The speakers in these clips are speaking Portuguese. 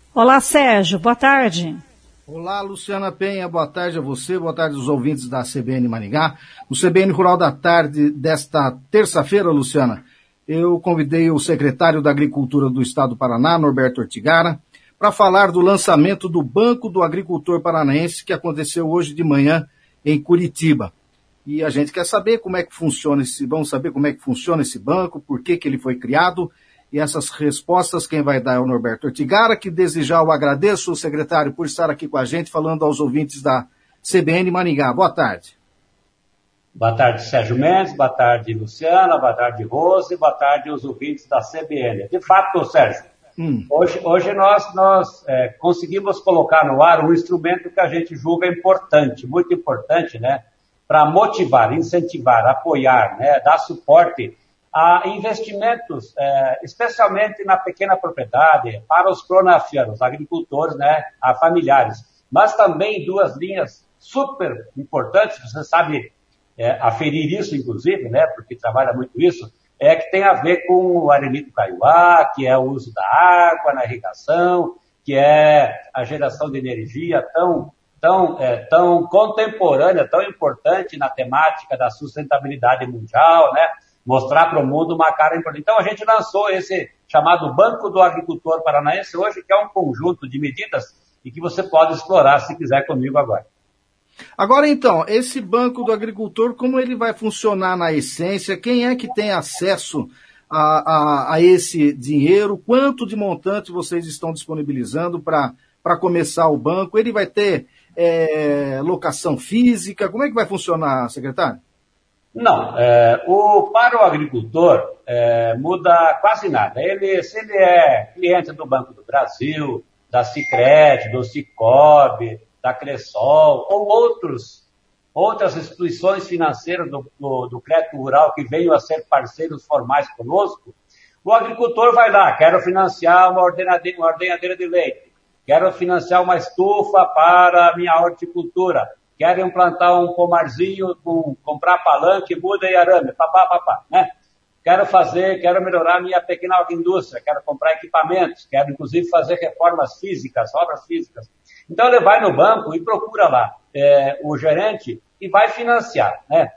Olá, Sérgio, boa tarde. Olá, Luciana Penha, boa tarde a você, boa tarde aos ouvintes da CBN Maringá. No CBN Rural da Tarde desta terça-feira, Luciana, eu convidei o secretário da Agricultura do Estado do Paraná, Norberto Ortigara, para falar do lançamento do Banco do Agricultor Paranaense, que aconteceu hoje de manhã em Curitiba. E a gente quer saber como é que funciona vamos saber como é que funciona esse banco, por que ele foi criado. E essas respostas quem vai dar é o Norberto Ortigara, que desde já eu agradeço, secretário, por estar aqui com a gente, falando aos ouvintes da CBN Maringá. Boa tarde. Boa tarde, Sérgio Mendes, boa tarde, Luciana, boa tarde, Rose, boa tarde aos ouvintes da CBN. De fato, Sérgio, hoje nós conseguimos colocar no ar um instrumento que a gente julga importante, muito importante, né, para motivar, incentivar, apoiar, né, dar suporte a investimentos, especialmente na pequena propriedade, para os pronafianos, agricultores, né, a familiares. Mas também duas linhas super importantes, você sabe aferir isso, inclusive, né, porque trabalha muito isso, que tem a ver com o arenito caiuá, que é o uso da água na irrigação, que é a geração de energia tão contemporânea, tão importante na temática da sustentabilidade mundial, né? Mostrar para o mundo uma cara importante. Então, a gente lançou esse chamado Banco do Agricultor Paranaense hoje, que é um conjunto de medidas e que você pode explorar se quiser comigo agora. Agora, então, esse Banco do Agricultor, como ele vai funcionar na essência? Quem é que tem acesso a esse dinheiro? Quanto de montante vocês estão disponibilizando para começar o banco? Ele vai ter locação física? Como é que vai funcionar, secretário? Não, para o agricultor muda quase nada. Se ele é cliente do Banco do Brasil, da Sicredi, do Sicob, da Cressol, ou outras instituições financeiras do crédito rural que venham a ser parceiros formais conosco, o agricultor vai lá, quero financiar uma ordenhadeira de leite, quero financiar uma estufa para a minha horticultura, quero implantar um pomarzinho, comprar palanque, muda e arame, papá, né? Quero melhorar minha pequena agroindústria, quero comprar equipamentos, quero inclusive fazer reformas físicas, obras físicas. Então ele vai no banco e procura lá o gerente e vai financiar, né?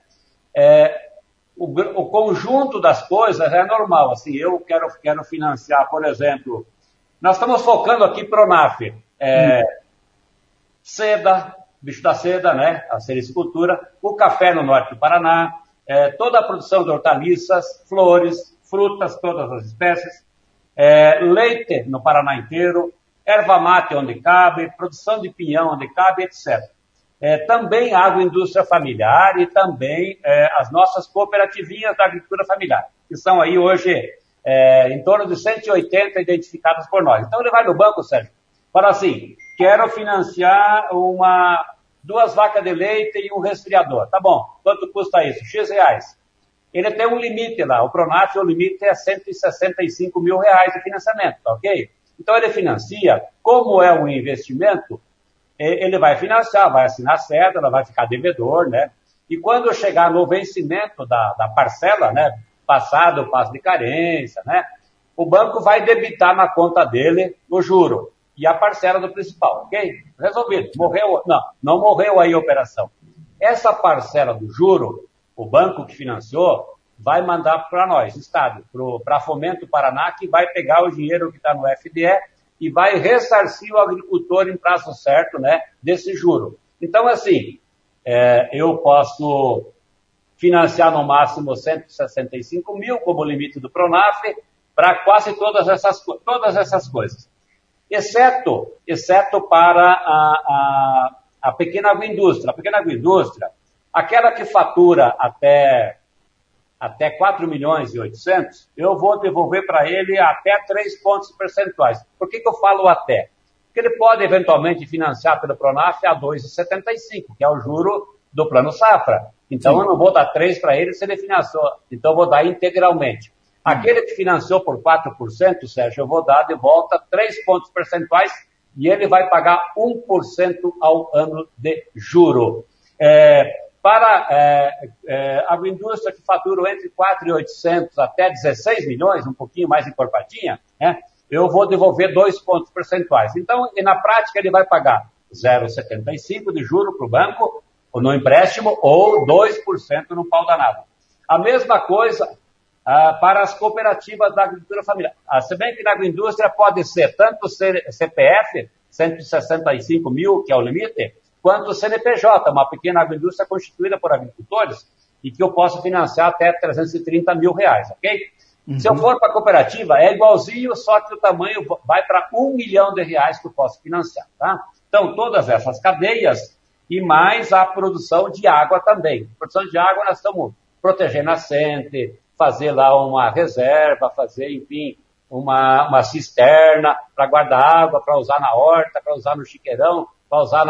O conjunto das coisas é normal, assim, eu quero financiar, por exemplo, nós estamos focando aqui Pronaf, seda, bicho da seda, né, a sericultura, o café no norte do Paraná, toda a produção de hortaliças, flores, frutas, todas as espécies, leite no Paraná inteiro, erva mate onde cabe, produção de pinhão onde cabe, etc. Também agroindústria familiar e também as nossas cooperativinhas da agricultura familiar, que são aí hoje em torno de 180 identificadas por nós. Então ele vai no banco, Sérgio, fala assim, quero financiar 2 vacas de leite e um resfriador. Tá bom, quanto custa isso? X reais. Ele tem um limite lá, o Pronaf, o limite é 165 mil reais de financiamento, tá ok? Então ele financia, como é um investimento, ele vai financiar, vai assinar cédula, vai ficar devedor, né? E quando chegar no vencimento da parcela, né, passado o prazo de carência, né, o banco vai debitar na conta dele o juro e a parcela do principal, ok? Resolvido. Não morreu aí a operação. Essa parcela do juro, o banco que financiou, vai mandar para nós, Estado, para Fomento Paraná, que vai pegar o dinheiro que está no FDE e vai ressarcir o agricultor em prazo certo, né, desse juro. Então, assim, eu posso financiar no máximo 165 mil como limite do Pronaf para quase todas essas coisas. Exceto para a pequena agroindústria. A pequena agroindústria, aquela que fatura até 4 milhões e 800, eu vou devolver para ele até 3 pontos percentuais. Por que eu falo até? Porque ele pode eventualmente financiar pelo Pronaf a 2,75, que é o juro do Plano Safra. Então, eu não vou dar 3 para ele se ele financiou. Então, eu vou dar integralmente. Aquele que financiou por 4%, Sérgio, eu vou dar de volta 3 pontos percentuais e ele vai pagar 1% ao ano de juro. Para a agroindústria que fatura entre 4.800 até 16 milhões, um pouquinho mais encorpadinha, né, eu vou devolver 2 pontos percentuais. Então, na prática, ele vai pagar 0,75% de juro para o banco, ou no empréstimo, ou 2% no pau danado. A mesma coisa para as cooperativas da agricultura familiar. Se bem que na agroindústria pode ser tanto CPF, 165 mil, que é o limite, quanto o CNPJ, uma pequena agroindústria constituída por agricultores, e que eu posso financiar até 330 mil reais, ok? Uhum. Se eu for para a cooperativa, é igualzinho, só que o tamanho vai para 1 milhão de reais que eu posso financiar, tá? Então, todas essas cadeias e mais a produção de água também. A produção de água nós estamos protegendo a nascente, fazer lá uma reserva, fazer, enfim, uma cisterna para guardar água, para usar na horta, para usar no chiqueirão, para usar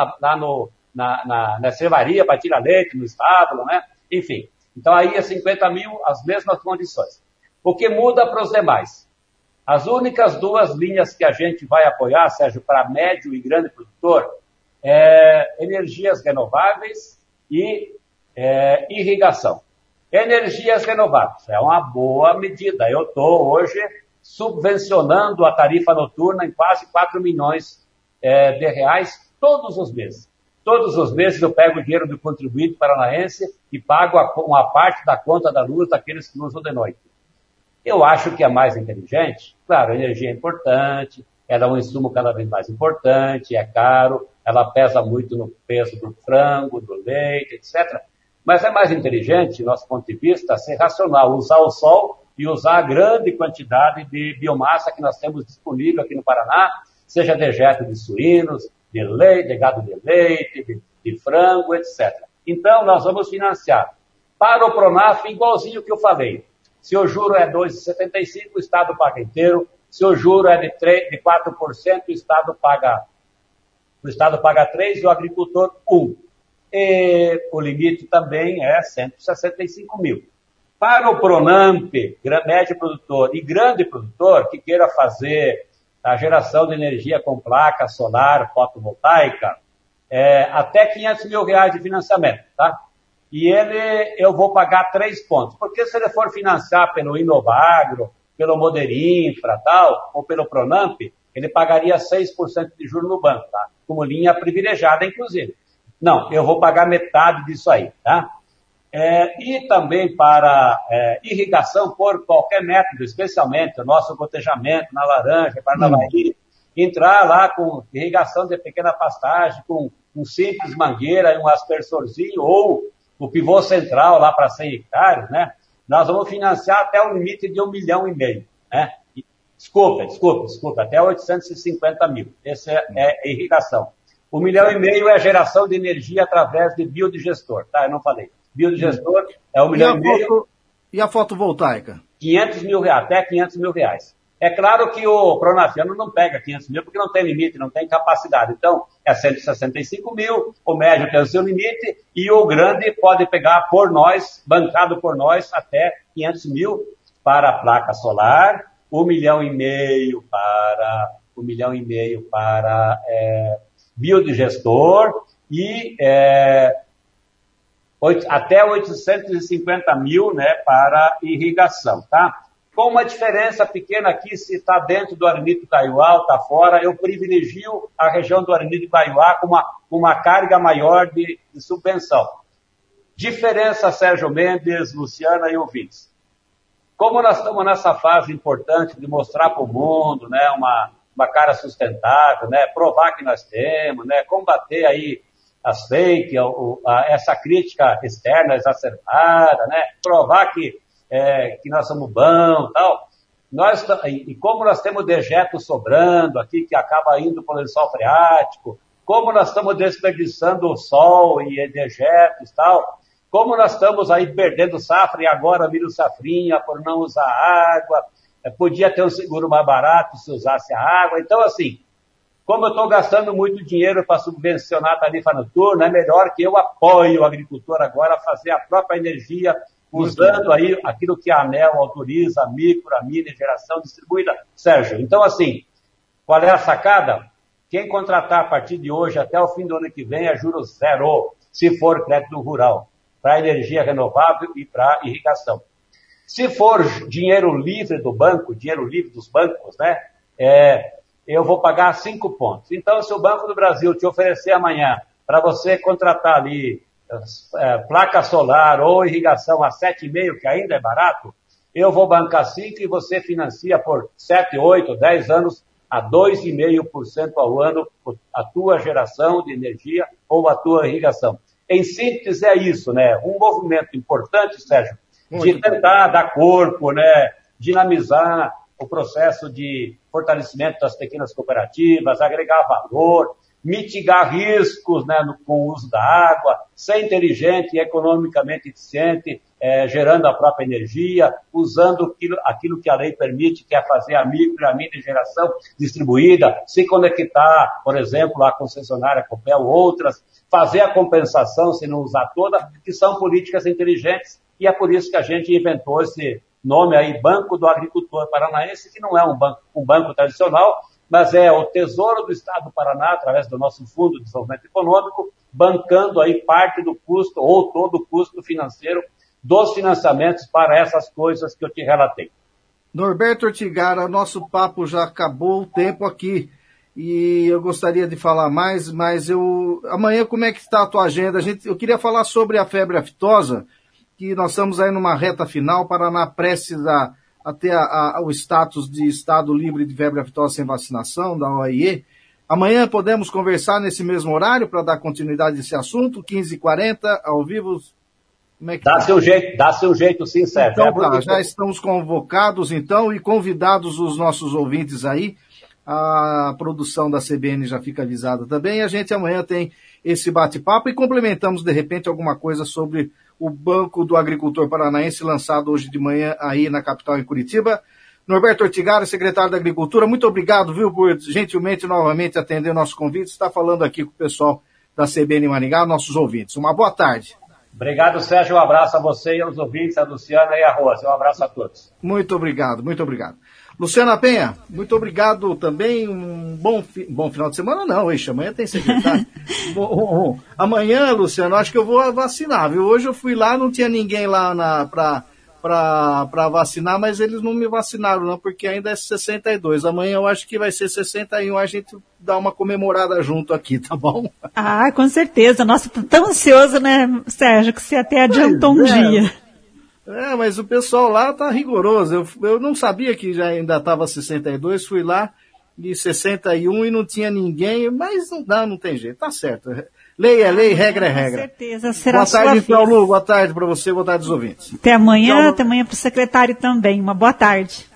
na cervaria, para tirar leite no estábulo, né? Enfim, então aí é 50 mil, as mesmas condições. O que muda para os demais? As únicas 2 linhas que a gente vai apoiar, Sérgio, para médio e grande produtor, energias renováveis e irrigação. Energias renováveis é uma boa medida. Eu estou hoje subvencionando a tarifa noturna em quase 4 milhões de reais todos os meses. Todos os meses eu pego o dinheiro do contribuinte paranaense e pago uma parte da conta da luz daqueles que usam de noite. Eu acho que é mais inteligente. Claro, a energia é importante, ela é um insumo cada vez mais importante, é caro, ela pesa muito no peso do frango, do leite, etc. Mas é mais inteligente, do nosso ponto de vista, ser racional, usar o sol e usar a grande quantidade de biomassa que nós temos disponível aqui no Paraná, seja dejeto de suínos, de leite, de gado de leite, de frango, etc. Então, nós vamos financiar para o Pronaf igualzinho que eu falei. Se o juro é 2,75%, o Estado paga inteiro. Se o juro é de 4%, o Estado paga 3% e o agricultor 1%. E o limite também é 165 mil. Para o Pronamp, médio produtor e grande produtor, que queira fazer a geração de energia com placa solar fotovoltaica, até 500 mil reais de financiamento, tá? E eu vou pagar 3 pontos. Porque se ele for financiar pelo Inovagro, pelo Moderinfra, tal, ou pelo Pronamp, ele pagaria 6% de juros no banco, tá? Como linha privilegiada, inclusive. Não, eu vou pagar metade disso aí, tá? E também para irrigação por qualquer método, especialmente o nosso gotejamento na Laranja, Parnavaí, entrar lá com irrigação de pequena pastagem, com um simples mangueira e um aspersorzinho, ou o pivô central lá para 100 hectares, né? Nós vamos financiar até o limite de 1,5 milhão, né? Desculpa, até 850 mil. Essa é irrigação. 1,5 milhão é geração de energia através de biodigestor, tá? Eu não falei. Biodigestor é 1,5 milhão. E a fotovoltaica? 500 mil reais, até 500 mil reais. É claro que o pronafiano não pega 500 mil porque não tem limite, não tem capacidade. Então, é 165 mil, o médio tem o seu limite e o grande pode pegar por nós, bancado por nós, até 500 mil para a placa solar, 1,5 milhão para biodigestor e até 850 mil, né, para irrigação, tá? Com uma diferença pequena aqui, se está dentro do Arenito Caiuá ou está fora, eu privilegio a região do Arenito Caiuá com uma carga maior de subvenção. Diferença, Sérgio Mendes, Luciana e ouvintes. Como nós estamos nessa fase importante de mostrar para o mundo, né, uma cara sustentável, né, provar que nós temos, né, combater aí as fake, essa crítica externa exacerbada, né, provar que nós somos bons e tal. E como nós temos dejeto sobrando aqui, que acaba indo para o lençol freático, como nós estamos desperdiçando o sol e dejetos e tal, como nós estamos aí perdendo safra e agora vira o safrinha por não usar água, podia ter um seguro mais barato se usasse a água. Então, assim, como eu estou gastando muito dinheiro para subvencionar a tarifa noturna, é melhor que eu apoie o agricultor agora a fazer a própria energia, usando aí aquilo que a ANEEL autoriza, a micro, a mini geração distribuída. Sérgio, então assim, qual é a sacada? Quem contratar a partir de hoje até o fim do ano que vem é juros zero, se for crédito rural, para energia renovável e para irrigação. Se for dinheiro livre do banco, dinheiro livre dos bancos, né? eu vou pagar 5 pontos. Então, se o Banco do Brasil te oferecer amanhã para você contratar ali placa solar ou irrigação a 7,5, que ainda é barato, eu vou bancar 5 e você financia por 7, 8, 10 anos a 2,5% ao ano a tua geração de energia ou a tua irrigação. Em síntese, é isso, né? Um movimento importante, Sérgio, de tentar dar corpo, né? Dinamizar o processo de fortalecimento das pequenas cooperativas, agregar valor, mitigar riscos, né, com o uso da água, ser inteligente e economicamente eficiente, gerando a própria energia, usando aquilo que a lei permite, que é fazer a micro e a mini geração distribuída, se conectar, por exemplo, à concessionária Copel ou outras, fazer a compensação, se não usar toda, que são políticas inteligentes, e é por isso que a gente inventou esse nome aí, Banco do Agricultor Paranaense, que não é um banco tradicional, mas é o Tesouro do Estado do Paraná, através do nosso Fundo de Desenvolvimento Econômico, bancando aí parte do custo ou todo o custo financeiro dos financiamentos para essas coisas que eu te relatei. Norberto Ortigara, nosso papo já acabou o tempo aqui e eu gostaria de falar mais, mas amanhã como é que está a tua agenda? Eu queria falar sobre a febre aftosa, que nós estamos aí numa reta final, Paraná prestes a ter o status de Estado livre de febre aftosa sem vacinação, da OIE. Amanhã podemos conversar nesse mesmo horário para dar continuidade a esse assunto, 15h40, ao vivo. Como é que Dá-se um jeito sim, Sérgio. Então tá, já estamos convocados então e convidados os nossos ouvintes aí. A produção da CBN já fica avisada também. E a gente amanhã tem esse bate-papo e complementamos de repente alguma coisa sobre o Banco do Agricultor Paranaense, lançado hoje de manhã aí na capital, em Curitiba. Norberto Ortigara, secretário da Agricultura, muito obrigado, viu, por gentilmente novamente atender o nosso convite. Está falando aqui com o pessoal da CBN Maringá, nossos ouvintes. Uma boa tarde. Obrigado, Sérgio. Um abraço a você e aos ouvintes, a Luciana e a Rosa. Um abraço a todos. Muito obrigado, muito obrigado. Luciana Penha, muito obrigado também. Um bom final de semana, não, amanhã tem secretário. Amanhã, Luciano, acho que eu vou vacinar, viu? Hoje eu fui lá, não tinha ninguém lá para vacinar, mas eles não me vacinaram, não, porque ainda é 62. Amanhã eu acho que vai ser 61, a gente dá uma comemorada junto aqui, tá bom? Ah, com certeza. Nossa, tô tão ansioso, né, Sérgio, que você até adiantou um dia. Mas o pessoal lá tá rigoroso. Eu não sabia que já ainda estava 62, fui lá de 61 e não tinha ninguém, mas não tem jeito, tá certo. Lei é lei, regra é regra. Com certeza, será boa tarde, então, Lu, boa tarde para você, boa tarde aos ouvintes. Até amanhã para o secretário também, uma boa tarde.